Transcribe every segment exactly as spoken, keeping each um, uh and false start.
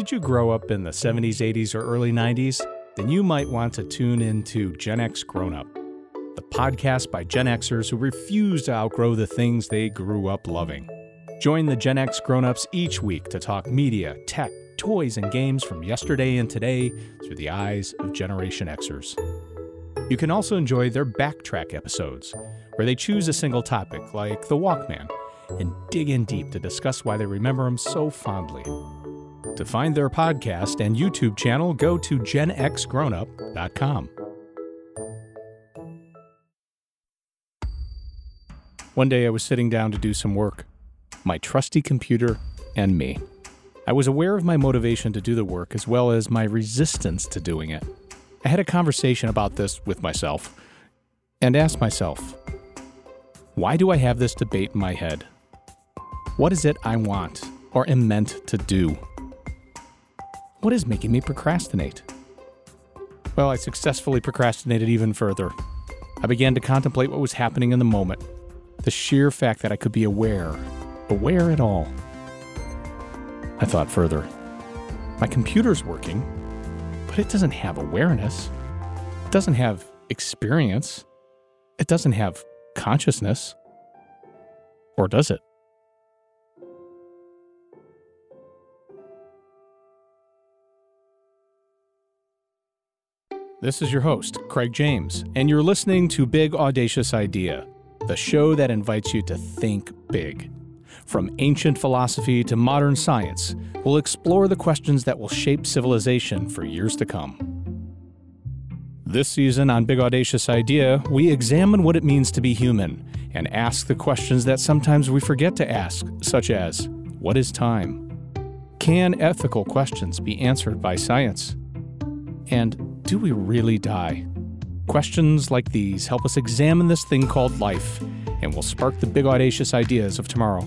Did you grow up in the seventies, eighties, or early nineties? Then you might want to tune into Gen X Grown Up, the podcast by Gen Xers who refuse to outgrow the things they grew up loving. Join the Gen X Grown Ups each week to talk media, tech, toys, and games from yesterday and today through the eyes of Generation Xers. You can also enjoy their Backtrack episodes, where they choose a single topic, like the Walkman, and dig in deep to discuss why they remember them so fondly. To find their podcast and YouTube channel, go to gen x grown up dot com. One day I was sitting down to do some work, my trusty computer and me. I was aware of my motivation to do the work as well as my resistance to doing it. I had a conversation about this with myself and asked myself, why do I have this debate in my head? What is it I want or am meant to do? What is making me procrastinate? Well, I successfully procrastinated even further. I began to contemplate what was happening in the moment. The sheer fact that I could be aware, aware at all. I thought further. My computer's working, but it doesn't have awareness. It doesn't have experience. It doesn't have consciousness. Or does it? This is your host, Craig James, and you're listening to Big Audacious Idea, the show that invites you to think big. From ancient philosophy to modern science, we'll explore the questions that will shape civilization for years to come. This season on Big Audacious Idea, we examine what it means to be human and ask the questions that sometimes we forget to ask, such as, what is time? Can ethical questions be answered by science? And do we really die? Questions like these help us examine this thing called life and will spark the big audacious ideas of tomorrow.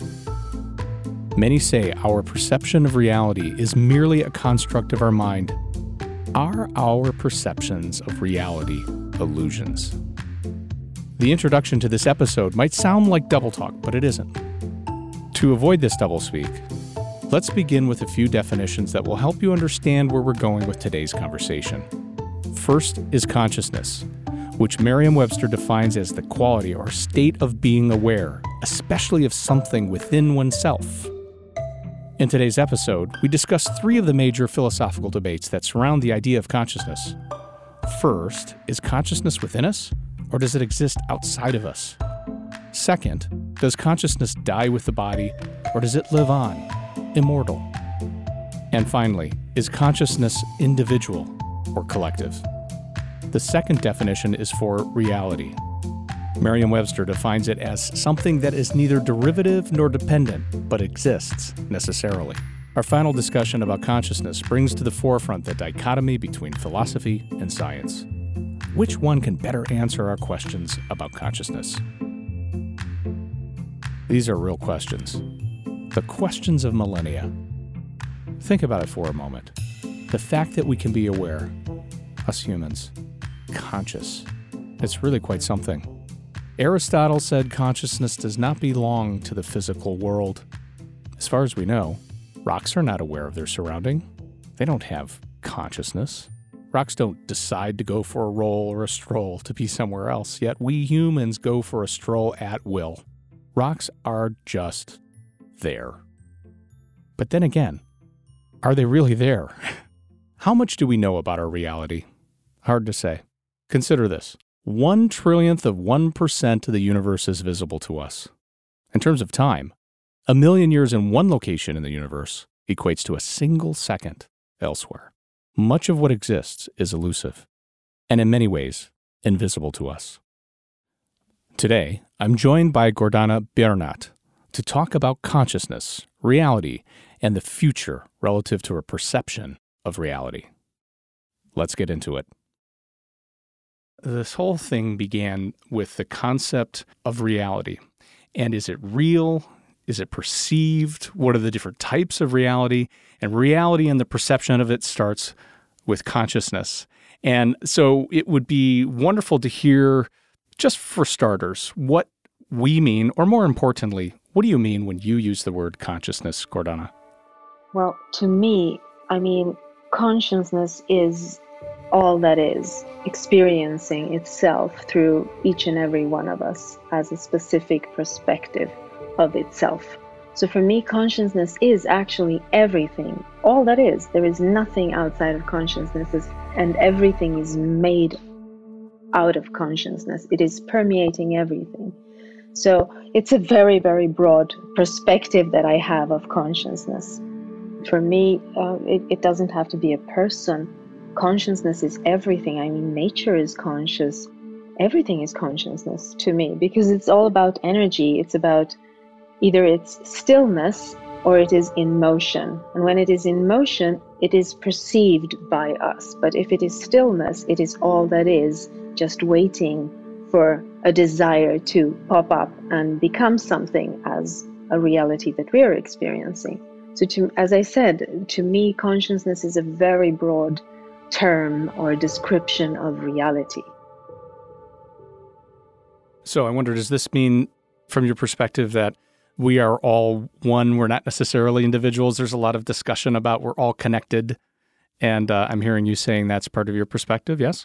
Many say our perception of reality is merely a construct of our mind. Are our perceptions of reality illusions? The introduction to this episode might sound like double talk, but it isn't. To avoid this doublespeak, let's begin with a few definitions that will help you understand where we're going with today's conversation. First is consciousness, which Merriam-Webster defines as the quality or state of being aware, especially of something within oneself. In today's episode, we discuss three of the major philosophical debates that surround the idea of consciousness. First, is consciousness within us, or does it exist outside of us? Second, does consciousness die with the body, or does it live on, immortal? And finally, is consciousness individual or collective? The second definition is for reality. Merriam-Webster defines it as something that is neither derivative nor dependent, but exists necessarily. Our final discussion about consciousness brings to the forefront the dichotomy between philosophy and science. Which one can better answer our questions about consciousness? These are real questions. The questions of millennia. Think about it for a moment. The fact that we can be aware, us humans, conscious, it's really quite something. Aristotle said consciousness does not belong to the physical world. As far as we know, rocks are not aware of their surrounding. They don't have consciousness. Rocks don't decide to go for a roll or a stroll to be somewhere else, yet we humans go for a stroll at will. Rocks are just there. But then again, are they really there? How much do we know about our reality? Hard to say. Consider this. One trillionth of one percent of the universe is visible to us. In terms of time, a million years in one location in the universe equates to a single second elsewhere. Much of what exists is elusive, and in many ways, invisible to us. Today, I'm joined by Gordana Biernat to talk about consciousness, reality, and the future relative to our perception of reality. Let's get into it. This whole thing began with the concept of reality. And is it real? Is it perceived? What are the different types of reality? And reality and the perception of it starts with consciousness. And so it would be wonderful to hear, just for starters, what we mean, or more importantly, what do you mean when you use the word consciousness, Gordana? Well, to me, I mean, consciousness is all that is, experiencing itself through each and every one of us as a specific perspective of itself. So for me, consciousness is actually everything, all that is. There is nothing outside of consciousness, and everything is made out of consciousness. It is permeating everything. So it's a very, very broad perspective that I have of consciousness. For me, uh, it, it doesn't have to be a person. Consciousness is everything. I mean, nature is conscious. Everything is consciousness to me, because it's all about energy. It's about either it's stillness or it is in motion. And when it is in motion, it is perceived by us. But if it is stillness, it is all that is, just waiting for a desire to pop up and become something as a reality that we are experiencing. So to, as I said, to me, consciousness is a very broad term or description of reality. So I wonder, does this mean, from your perspective, that we are all one, we're not necessarily individuals? There's a lot of discussion about we're all connected, and uh, I'm hearing you saying that's part of your perspective, yes?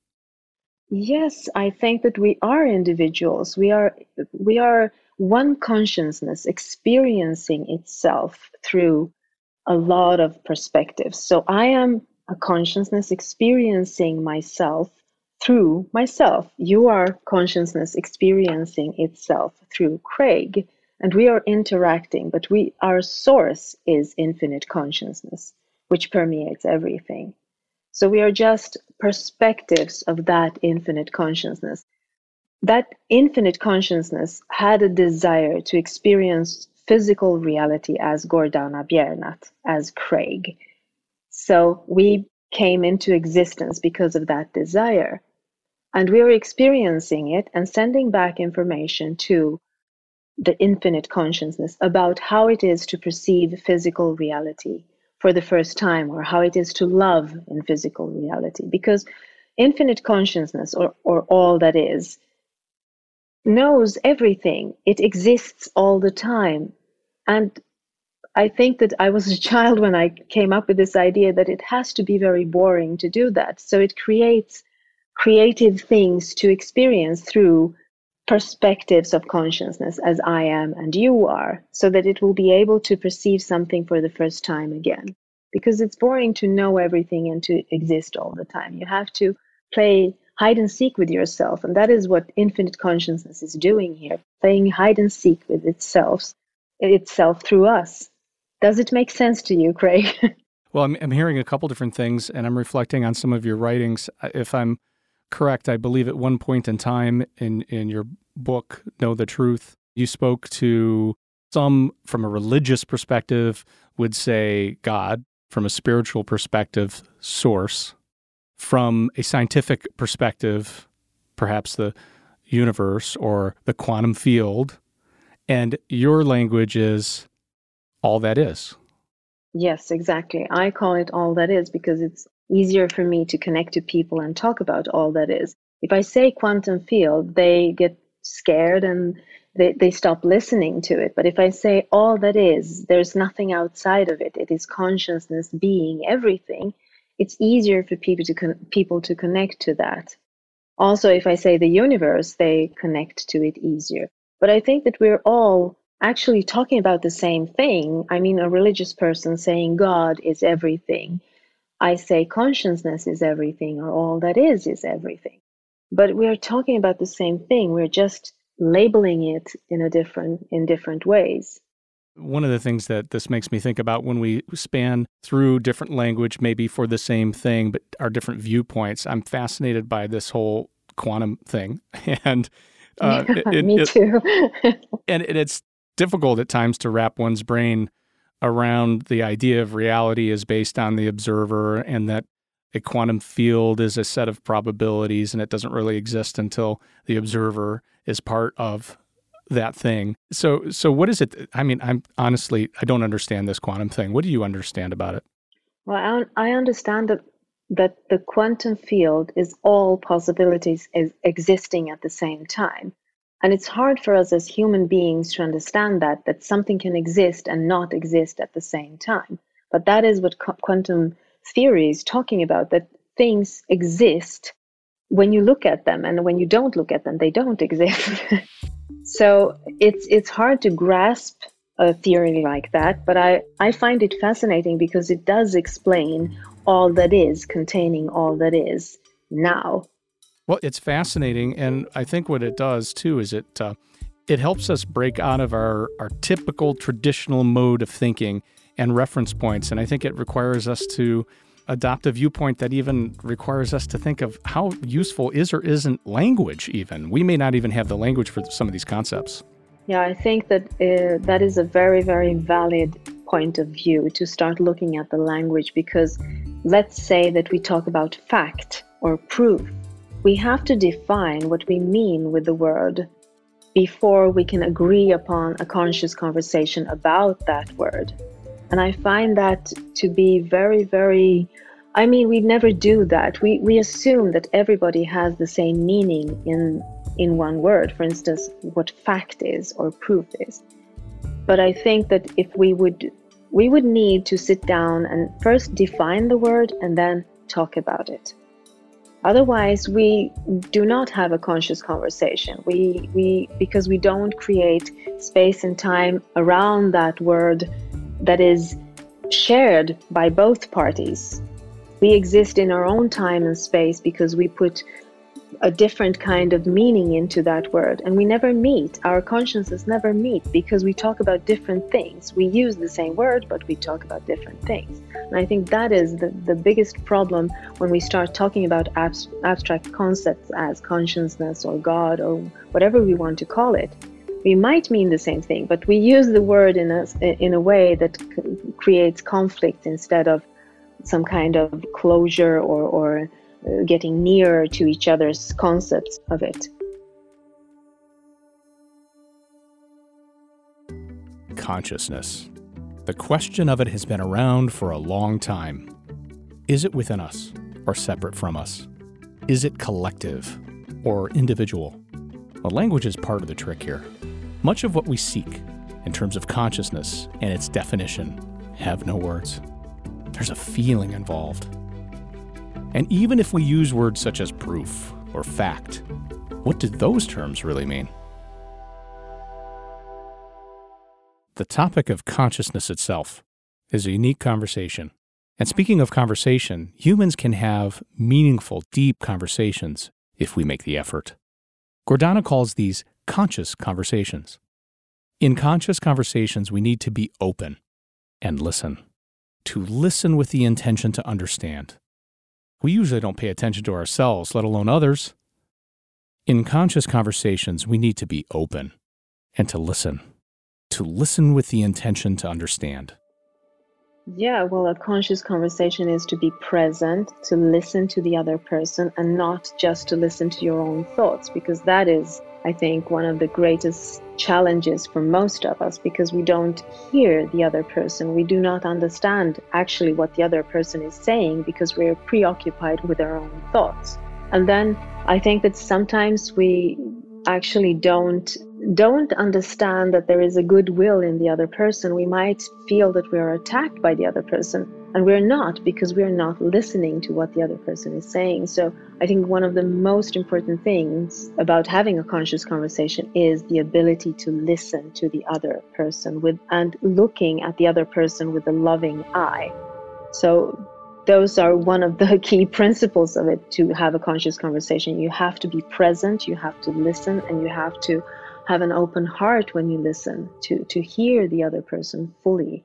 Yes, I think that we are individuals. We are we are one consciousness experiencing itself through a lot of perspectives. So I am a consciousness experiencing myself through myself. You are consciousness experiencing itself through Craig, and we are interacting, but we our source is infinite consciousness, which permeates everything. So we are just perspectives of that infinite consciousness. That infinite consciousness had a desire to experience physical reality as Gordana Biernat, as Craig. So we came into existence because of that desire. And we are experiencing it and sending back information to the infinite consciousness about how it is to perceive physical reality for the first time, or how it is to love in physical reality. Because infinite consciousness, or, or all that is, knows everything. It exists all the time. And I think that I was a child when I came up with this idea that it has to be very boring to do that. So it creates creative things to experience through perspectives of consciousness, as I am and you are, so that it will be able to perceive something for the first time again. Because it's boring to know everything and to exist all the time. You have to play hide and seek with yourself, and that is what infinite consciousness is doing here, playing hide and seek with itself, itself through us. Does it make sense to you, Craig? Well, I'm, I'm hearing a couple different things, and I'm reflecting on some of your writings. If I'm correct, I believe at one point in time in, in your book, Know the Truth, you spoke to some, from a religious perspective, would say God, from a spiritual perspective, source, from a scientific perspective, perhaps the universe or the quantum field, and your language is all that is. Yes, exactly. I call it all that is because it's easier for me to connect to people and talk about all that is. If I say quantum field, they get scared and they, they stop listening to it. But if I say all that is, there's nothing outside of it. It is consciousness being everything. It's easier for people to con- people to connect to that. Also, if I say the universe, they connect to it easier. But I think that we're all actually talking about the same thing. I mean, a religious person saying God is everything. I say consciousness is everything, or all that is is everything. But we're talking about the same thing. We're just labeling it in a different in different ways. One of the things that this makes me think about when we span through different language, maybe for the same thing, but our different viewpoints, I'm fascinated by this whole quantum thing. And uh, Yeah, it, me it, too. and it, it's difficult at times to wrap one's brain around the idea of reality is based on the observer, and that a quantum field is a set of probabilities and it doesn't really exist until the observer is part of that thing. So so what is it? I mean, I'm honestly, I don't understand this quantum thing. What do you understand about it? Well, I, I understand that that the quantum field is all possibilities is existing at the same time. And it's hard for us as human beings to understand that, that something can exist and not exist at the same time. But that is what qu- quantum theory is talking about, that things exist when you look at them, and when you don't look at them, they don't exist. So it's it's hard to grasp a theory like that, but I, I find it fascinating because it does explain all that is, containing all that is now. Well, it's fascinating, and I think what it does too is it uh, it helps us break out of our, our typical traditional mode of thinking and reference points, and I think it requires us to adopt a viewpoint that even requires us to think of how useful is or isn't language even. We may not even have the language for some of these concepts. Yeah, I think that uh, that is a very, very valid point of view, to start looking at the language, because let's say that we talk about fact or proof. We have to define what we mean with the word before we can agree upon a conscious conversation about that word. And I find that to be very, very, I mean, we never do that. We we assume that everybody has the same meaning in in one word, for instance, what fact is or proof is. But I think that if we would, we would need to sit down and first define the word and then talk about it. Otherwise, we do not have a conscious conversation. We, we, because we don't create space and time around that word that is shared by both parties. We exist in our own time and space because we put a different kind of meaning into that word, and we never meet. Our consciences never meet because we talk about different things. We use the same word, but we talk about different things. And I think that is the, the biggest problem when we start talking about abs- abstract concepts as consciousness or God or whatever we want to call it. We might mean the same thing, but we use the word in a, in a way that c- creates conflict instead of some kind of closure or, or uh, getting nearer to each other's concepts of it. Consciousness. The question of it has been around for a long time. Is it within us or separate from us? Is it collective or individual? Well, language is part of the trick here. Much of what we seek in terms of consciousness and its definition have no words. There's a feeling involved. And even if we use words such as proof or fact, what do those terms really mean? The topic of consciousness itself is a unique conversation. And speaking of conversation, humans can have meaningful, deep conversations if we make the effort. Gordana calls these conscious conversations. In conscious conversations, we need to be open and listen. To listen with the intention to understand. We usually don't pay attention to ourselves, let alone others. In conscious conversations, we need to be open and to listen. To listen with the intention to understand. Yeah, well, a conscious conversation is to be present, to listen to the other person, and not just to listen to your own thoughts, because that is, I think, one of the greatest challenges for most of us, because we don't hear the other person. We do not understand actually what the other person is saying because we're preoccupied with our own thoughts. And then I think that sometimes we actually don't don't understand that there is a goodwill in the other person. We might feel that we are attacked by the other person, and we're not, because we're not listening to what the other person is saying. So I think one of the most important things about having a conscious conversation is the ability to listen to the other person with and looking at the other person with a loving eye. So those are one of the key principles of it, to have a conscious conversation. You have to be present, you have to listen, and you have to have an open heart when you listen, to, to hear the other person fully.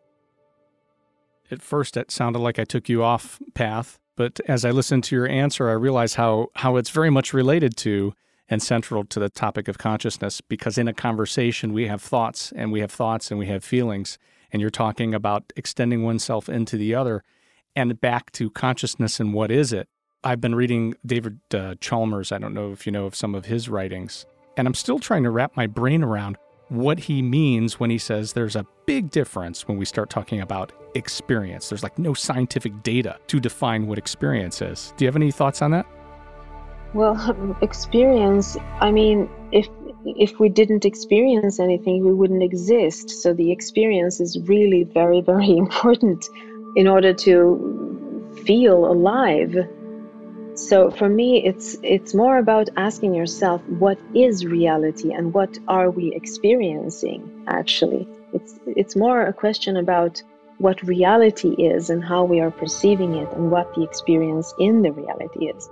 At first, it sounded like I took you off path, but as I listened to your answer, I realized how, how it's very much related to and central to the topic of consciousness, because in a conversation, we have thoughts, and we have thoughts, and we have feelings, and you're talking about extending oneself into the other and back to consciousness and what is it. I've been reading David uh, Chalmers. I don't know if you know of some of his writings. And I'm still trying to wrap my brain around what he means when he says there's a big difference when we start talking about experience. There's like no scientific data to define what experience is. Do you have any thoughts on that? Well, experience, I mean, if if we didn't experience anything, we wouldn't exist. So the experience is really very, very important in order to feel alive. So for me, it's it's more about asking yourself, what is reality and what are we experiencing actually? It's it's more a question about what reality is and how we are perceiving it and what the experience in the reality is.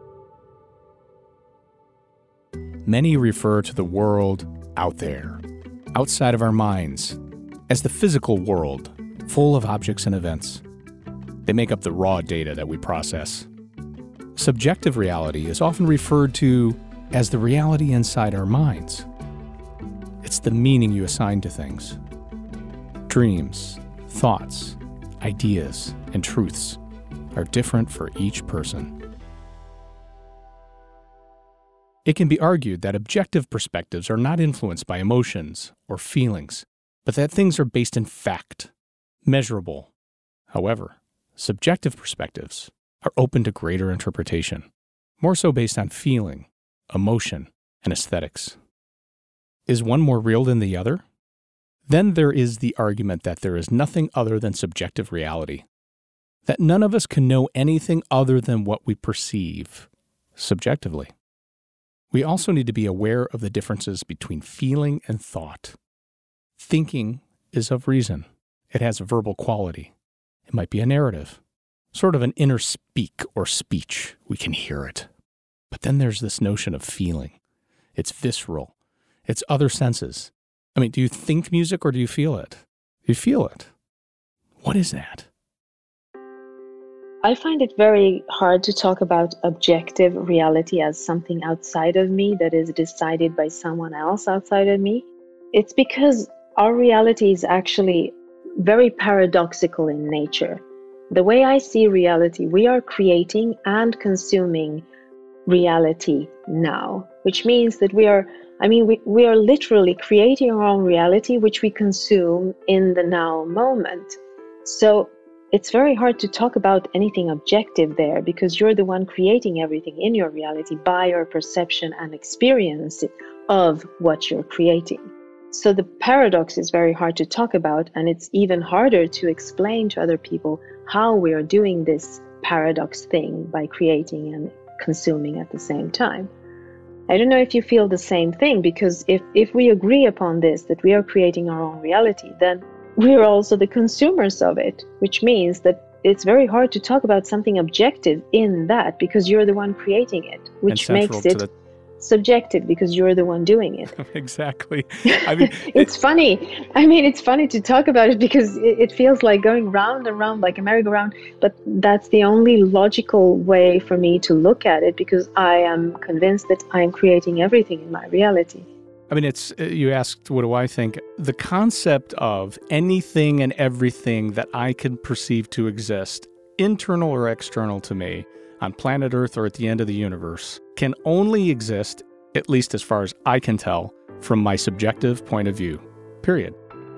Many refer to the world out there, outside of our minds, as the physical world, full of objects and events. They make up the raw data that we process. Subjective reality is often referred to as the reality inside our minds. It's the meaning you assign to things. Dreams, thoughts, ideas, and truths are different for each person. It can be argued that objective perspectives are not influenced by emotions or feelings, but that things are based in fact, measurable. However, subjective perspectives are open to greater interpretation, more so based on feeling, emotion, and aesthetics. Is one more real than the other? Then there is the argument that there is nothing other than subjective reality, that none of us can know anything other than what we perceive subjectively. We also need to be aware of the differences between feeling and thought. Thinking is of reason. It has a verbal quality. It might be a narrative, sort of an inner speak or speech. We can hear it. But then there's this notion of feeling. It's visceral. It's other senses. I mean, do you think music or do you feel it? You feel it. What is that? I find it very hard to talk about objective reality as something outside of me that is decided by someone else outside of me. It's because our reality is actually very paradoxical in nature. The way I see reality, we are creating and consuming reality now, which means that we are, I mean, we, we are literally creating our own reality, which we consume in the now moment. So it's very hard to talk about anything objective there because you're the one creating everything in your reality by your perception and experience of what you're creating. So the paradox is very hard to talk about, and it's even harder to explain to other people how we are doing this paradox thing by creating and consuming at the same time. I don't know if you feel the same thing, because if, if we agree upon this, that we are creating our own reality, then we're also the consumers of it, which means that it's very hard to talk about something objective in that because you're the one creating it, which makes it the... subjective because you're the one doing it. Exactly. I mean, it's it... funny. I mean, it's funny to talk about it because it, it feels like going round and round like a merry-go-round, but that's the only logical way for me to look at it because I am convinced that I'm creating everything in my reality. I mean, it's, you asked, what do I think? The concept of anything and everything that I can perceive to exist, internal or external to me, on planet Earth or at the end of the universe, can only exist, at least as far as I can tell, from my subjective point of view, period.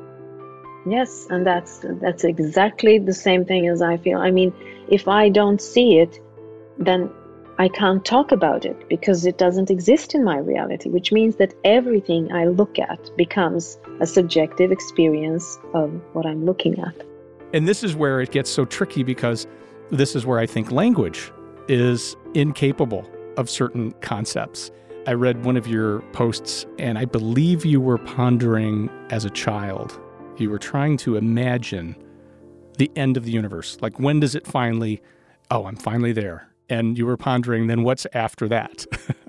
Yes, and that's that's exactly the same thing as I feel. I mean, if I don't see it, then I can't talk about it because it doesn't exist in my reality, which means that everything I look at becomes a subjective experience of what I'm looking at. And this is where it gets so tricky because this is where I think language is incapable of certain concepts. I read one of your posts, and I believe you were pondering as a child. You were trying to imagine the end of the universe. Like, when does it finally, oh, I'm finally there. And you were pondering, then what's after that?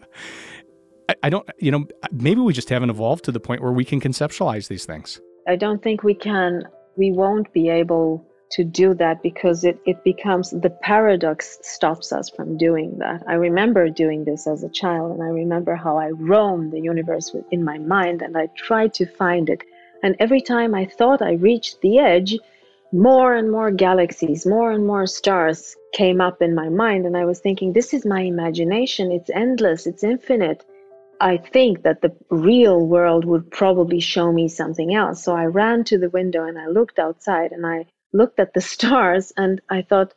I, I don't, you know, maybe we just haven't evolved to the point where we can conceptualize these things. I don't think we can, we won't be able to do that because it, it becomes, the paradox stops us from doing that. I remember doing this as a child, and I remember how I roamed the universe in my mind and I tried to find it. And every time I thought I reached the edge, more and more galaxies, more and more stars came up in my mind. And I was thinking, this is my imagination. It's endless. It's infinite. I think that the real world would probably show me something else. So I ran to the window and I looked outside and I looked at the stars and I thought,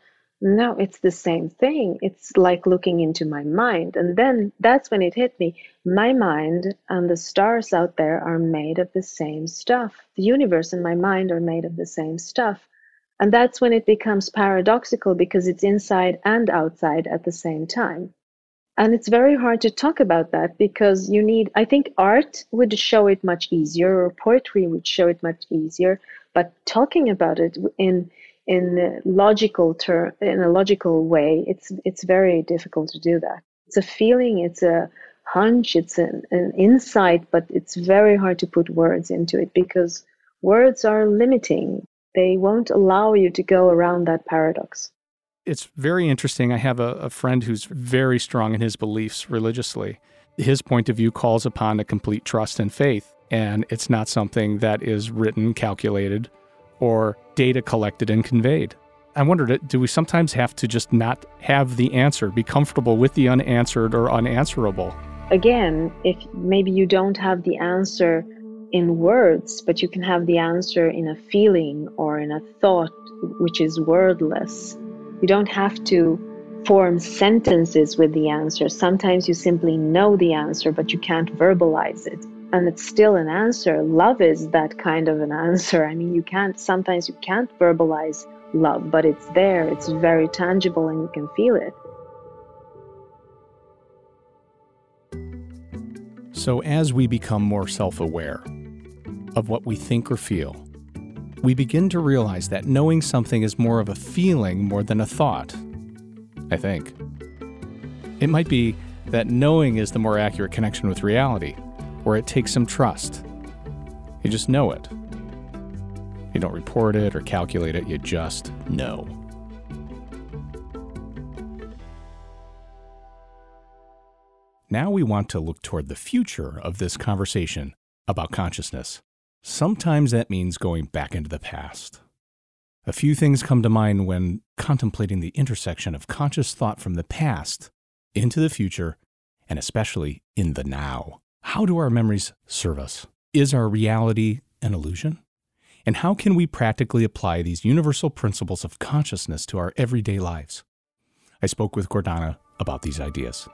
No, it's the same thing. It's like looking into my mind. And then that's when it hit me. My mind and the stars out there are made of the same stuff. The universe and my mind are made of the same stuff. And that's when it becomes paradoxical because it's inside and outside at the same time. And it's very hard to talk about that because you need, I think art would show it much easier, or poetry would show it much easier. But talking about it in in a logical ter- in a logical way, it's it's very difficult to do that. It's a feeling, it's a hunch, it's an, an insight, but it's very hard to put words into it because words are limiting. They won't allow you to go around that paradox. It's very interesting. I have a, a friend who's very strong in his beliefs religiously. His point of view calls upon a complete trust and faith, and it's not something that is written, calculated, or data collected and conveyed. I wondered, do we sometimes have to just not have the answer, be comfortable with the unanswered or unanswerable? Again, if maybe you don't have the answer in words, but you can have the answer in a feeling or in a thought, which is wordless. You don't have to form sentences with the answer. Sometimes you simply know the answer, but you can't verbalize it. And it's still an answer. Love is that kind of an answer. I mean, you can't, sometimes you can't verbalize love, but it's there. It's very tangible and you can feel it. So as we become more self-aware of what we think or feel, we begin to realize that knowing something is more of a feeling more than a thought, I think. It might be that knowing is the more accurate connection with reality, where it takes some trust. You just know it. You don't report it or calculate it, you just know. Now we want to look toward the future of this conversation about consciousness. Sometimes that means going back into the past. A few things come to mind when contemplating the intersection of conscious thought from the past into the future, and especially in the now. How do our memories serve us? Is our reality an illusion? And how can we practically apply these universal principles of consciousness to our everyday lives? I spoke with Gordana about these ideas.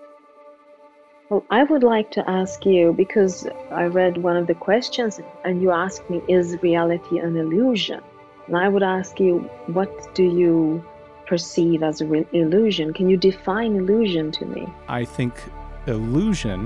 Well, I would like to ask you, because I read one of the questions and you asked me, is reality an illusion? And I would ask you, what do you perceive as an illusion? Can you define illusion to me? I think illusion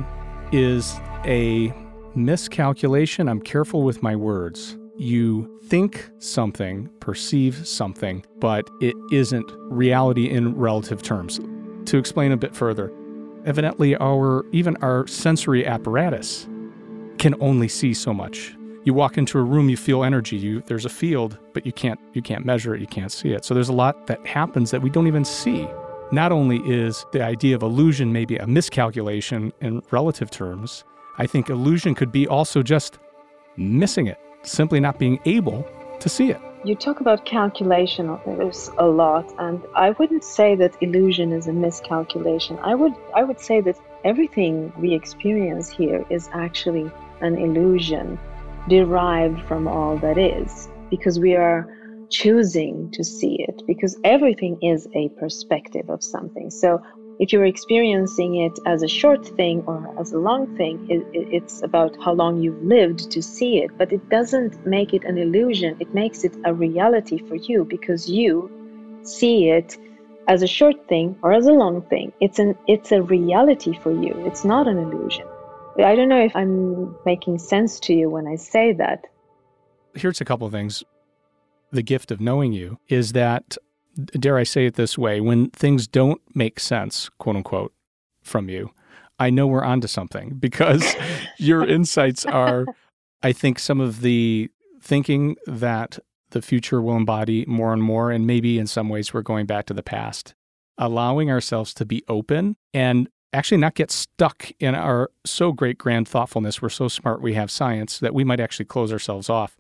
is a miscalculation. I'm careful with my words. You think something, perceive something, but it isn't reality in relative terms. To explain a bit further, evidently, our even our sensory apparatus can only see so much. You walk into a room, you feel energy. You, there's a field, but you can't you can't measure it, you can't see it. So there's a lot that happens that we don't even see. Not only is the idea of illusion maybe a miscalculation in relative terms, I think illusion could be also just missing it, simply not being able to see it. You talk about calculation a lot, and I wouldn't say that illusion is a miscalculation. I would I would say that everything we experience here is actually an illusion derived from all that is, because we are choosing to see it, because everything is a perspective of something. So if you're experiencing it as a short thing or as a long thing, it, it, it's about how long you've lived to see it. But it doesn't make it an illusion. It makes it a reality for you because you see it as a short thing or as a long thing. It's an it's a reality for you. It's not an illusion. I don't know if I'm making sense to you when I say that. Here's a couple of things. The gift of knowing you is that, dare I say it this way, when things don't make sense, quote unquote, from you, I know we're onto something because your insights are, I think, some of the thinking that the future will embody more and more, and maybe in some ways we're going back to the past, allowing ourselves to be open and actually not get stuck in our so great grand thoughtfulness. We're so smart, we have science, that we might actually close ourselves off.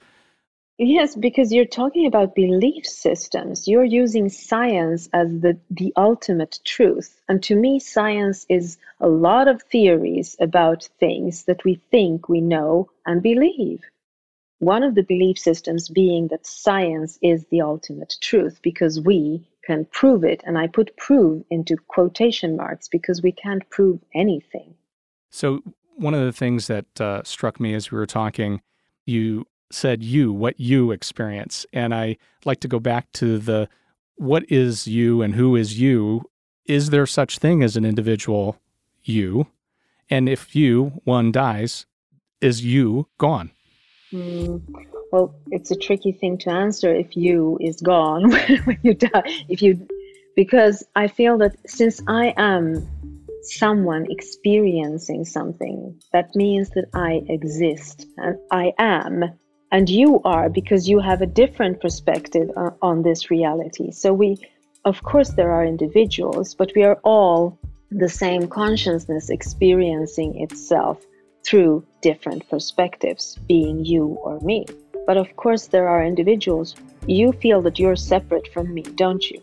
Yes, because you're talking about belief systems. You're using science as the, the ultimate truth. And to me, science is a lot of theories about things that we think we know and believe. One of the belief systems being that science is the ultimate truth because we can prove it. And I put prove into quotation marks because we can't prove anything. So one of the things that uh, struck me as we were talking, you said you, what you experience. And I like to go back to the what is you and who is you. Is there such thing as an individual you? And if you, one dies, is you gone? Mm, well, it's a tricky thing to answer if you is gone when you die. If you, because I feel that since I am someone experiencing something, that means that I exist and I am, and you are, because you have a different perspective uh, on this reality. So we, of course, there are individuals, but we are all the same consciousness experiencing itself through different perspectives, being you or me. But of course, there are individuals. You feel that you're separate from me, don't you?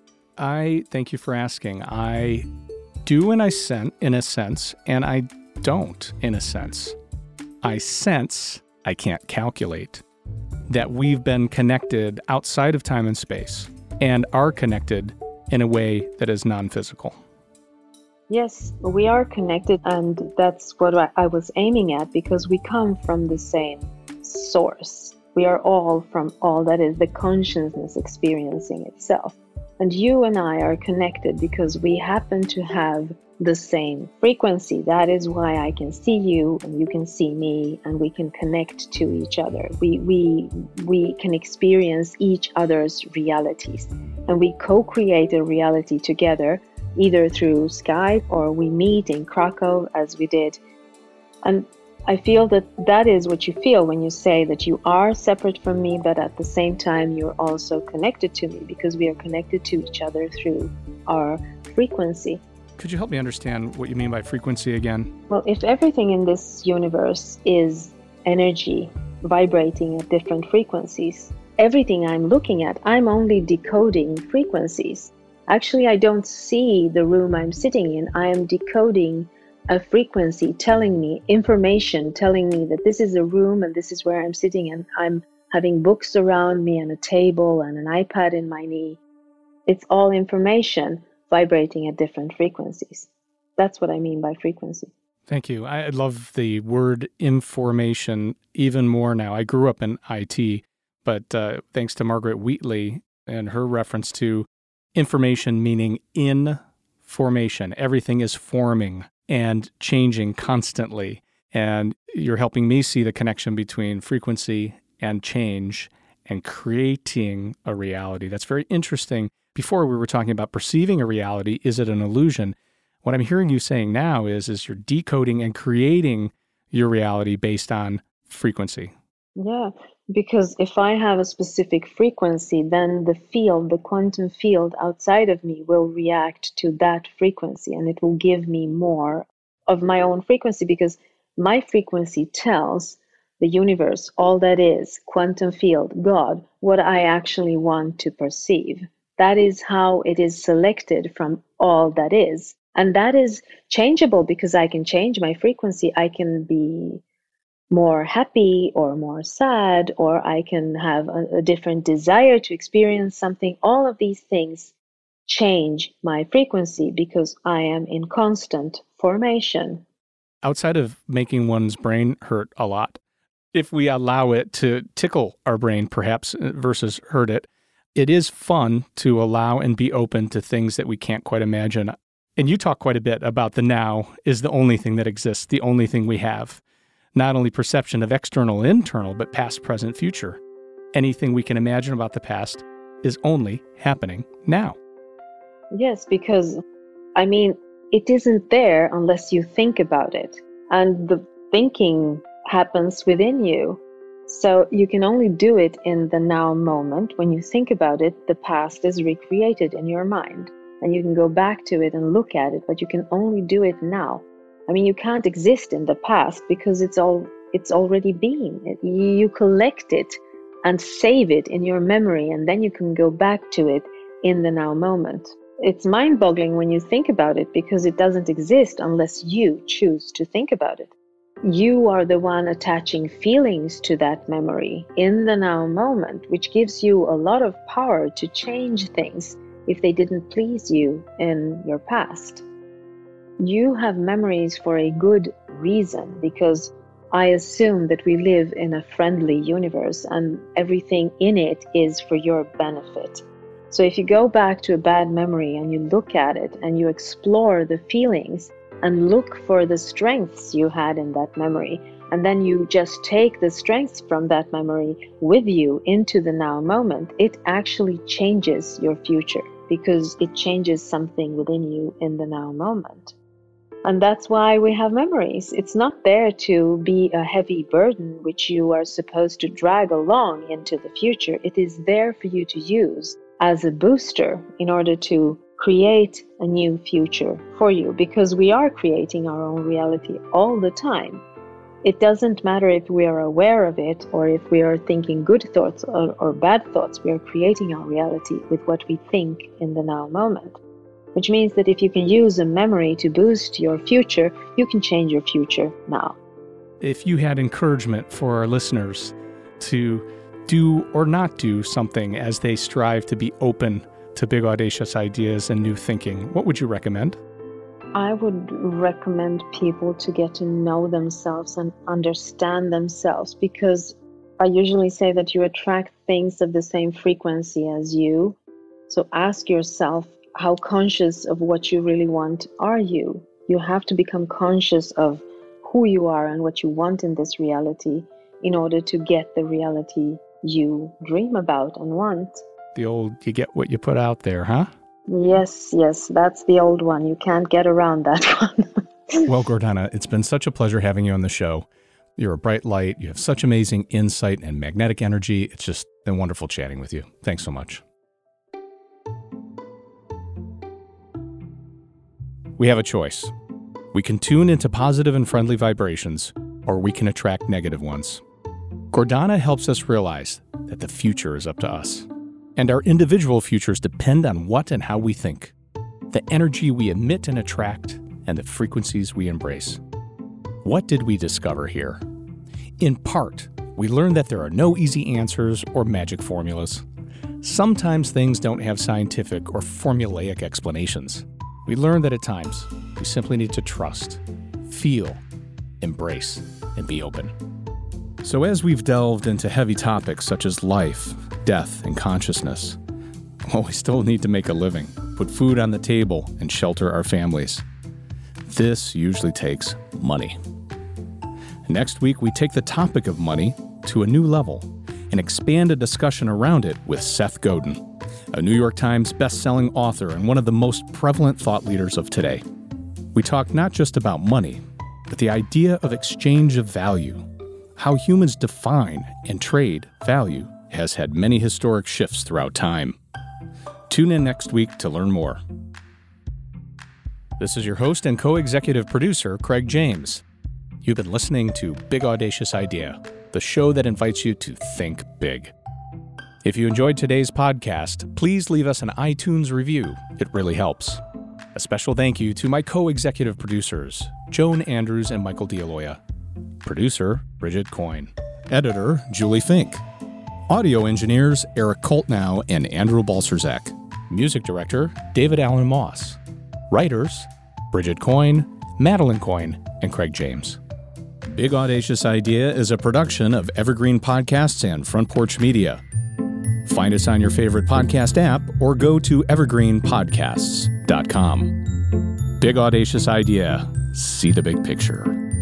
I thank you for asking. I do in a sense, in a sense, and I don't in a sense. I sense, I can't calculate, that we've been connected outside of time and space and are connected in a way that is non-physical. Yes, we are connected, and that's what I was aiming at, because we come from the same source. We are all from all that is the consciousness experiencing itself. And you and I are connected because we happen to have the same frequency. That is why I can see you and you can see me, and we can connect to each other. We we we can experience each other's realities, and we co-create a reality together, either through Skype or we meet in Krakow as we did. And I feel that that is what you feel when you say that you are separate from me, but at the same time, you're also connected to me, because we are connected to each other through our frequency. Could you help me understand what you mean by frequency again? Well, if everything in this universe is energy vibrating at different frequencies, everything I'm looking at, I'm only decoding frequencies. Actually, I don't see the room I'm sitting in. I am decoding a frequency telling me information, telling me that this is a room and this is where I'm sitting, and I'm having books around me and a table and an iPad in my knee. It's all information vibrating at different frequencies. That's what I mean by frequency. Thank you. I love the word information even more now. I grew up in I T, but uh, thanks to Margaret Wheatley and her reference to information meaning in formation, everything is forming and changing constantly. And you're helping me see the connection between frequency and change and creating a reality. That's very interesting. Before we were talking about perceiving a reality, is it an illusion? What I'm hearing you saying now is, is you're decoding and creating your reality based on frequency. Yeah, because if I have a specific frequency, then the field, the quantum field outside of me will react to that frequency, and it will give me more of my own frequency, because my frequency tells the universe, all that is, quantum field, God, what I actually want to perceive. That is how it is selected from all that is. And that is changeable, because I can change my frequency. I can be more happy or more sad, or I can have a, a different desire to experience something. All of these things change my frequency because I am in constant formation. Outside of making one's brain hurt a lot, if we allow it to tickle our brain perhaps versus hurt it, it is fun to allow and be open to things that we can't quite imagine. And you talk quite a bit about the now is the only thing that exists, the only thing we have. Not only perception of external, internal, but past, present, future. Anything we can imagine about the past is only happening now. Yes, because, I mean, it isn't there unless you think about it. And the thinking happens within you. So you can only do it in the now moment. When you think about it, the past is recreated in your mind. And you can go back to it and look at it, but you can only do it now. I mean, you can't exist in the past because it's all it's already been. It, you collect it and save it in your memory, and then you can go back to it in the now moment. It's mind-boggling when you think about it, because it doesn't exist unless you choose to think about it. You are the one attaching feelings to that memory in the now moment, which gives you a lot of power to change things if they didn't please you in your past. You have memories for a good reason, because I assume that we live in a friendly universe and everything in it is for your benefit. So if you go back to a bad memory and you look at it and you explore the feelings and look for the strengths you had in that memory, and then you just take the strengths from that memory with you into the now moment, it actually changes your future because it changes something within you in the now moment. And that's why we have memories. It's not there to be a heavy burden which you are supposed to drag along into the future. It is there for you to use as a booster in order to create a new future for you, because we are creating our own reality all the time. It doesn't matter if we are aware of it or if we are thinking good thoughts or, or bad thoughts. We are creating our reality with what we think in the now moment. Which means that if you can use a memory to boost your future, you can change your future now. If you had encouragement for our listeners to do or not do something as they strive to be open to big, audacious ideas and new thinking, what would you recommend? I would recommend people to get to know themselves and understand themselves, because I usually say that you attract things of the same frequency as you. So ask yourself, how conscious of what you really want are you? You have to become conscious of who you are and what you want in this reality in order to get the reality you dream about and want. The old, you get what you put out there, huh? Yes, yes, that's the old one. You can't get around that one. Well, Gordana, it's been such a pleasure having you on the show. You're a bright light. You have such amazing insight and magnetic energy. It's just been wonderful chatting with you. Thanks so much. We have a choice. We can tune into positive and friendly vibrations, or we can attract negative ones. Gordana helps us realize that the future is up to us, and our individual futures depend on what and how we think, the energy we emit and attract, and the frequencies we embrace. What did we discover here? In part, we learned that there are no easy answers or magic formulas. Sometimes things don't have scientific or formulaic explanations. We learned that at times, we simply need to trust, feel, embrace, and be open. So as we've delved into heavy topics such as life, death, and consciousness, well, we still need to make a living, put food on the table, and shelter our families. This usually takes money. Next week, we take the topic of money to a new level and expand a discussion around it with Seth Godin, a New York Times best-selling author and one of the most prevalent thought leaders of today. We talk not just about money, but the idea of exchange of value. How humans define and trade value has had many historic shifts throughout time. Tune in next week to learn more. This is your host and co-executive producer, Craig James. You've been listening to Big Audacious Idea, the show that invites you to think big. If you enjoyed today's podcast, please leave us an iTunes review. It really helps. A special thank you to my co-executive producers, Joan Andrews and Michael D'Aloia. Producer, Bridget Coyne. Editor, Julie Fink. Audio engineers, Eric Koltnow and Andrew Balserzak. Music director, David Allen Moss. Writers, Bridget Coyne, Madeline Coyne, and Craig James. Big Audacious Idea is a production of Evergreen Podcasts and Front Porch Media. Find us on your favorite podcast app or go to evergreen podcasts dot com. Big Audacious Idea. See the big picture.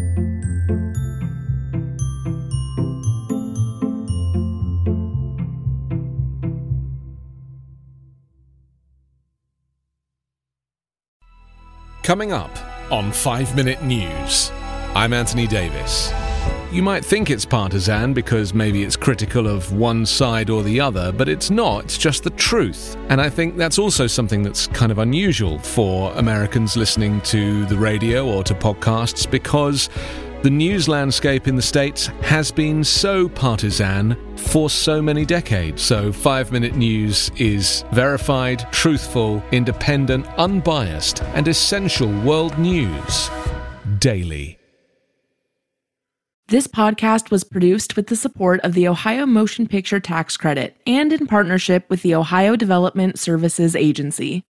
Coming up on five minute News, I'm Anthony Davis. You might think it's partisan because maybe it's critical of one side or the other, but it's not. It's just the truth. And I think that's also something that's kind of unusual for Americans listening to the radio or to podcasts, because the news landscape in the States has been so partisan for so many decades. So five minute News is verified, truthful, independent, unbiased, and essential world news daily. This podcast was produced with the support of the Ohio Motion Picture Tax Credit and in partnership with the Ohio Development Services Agency.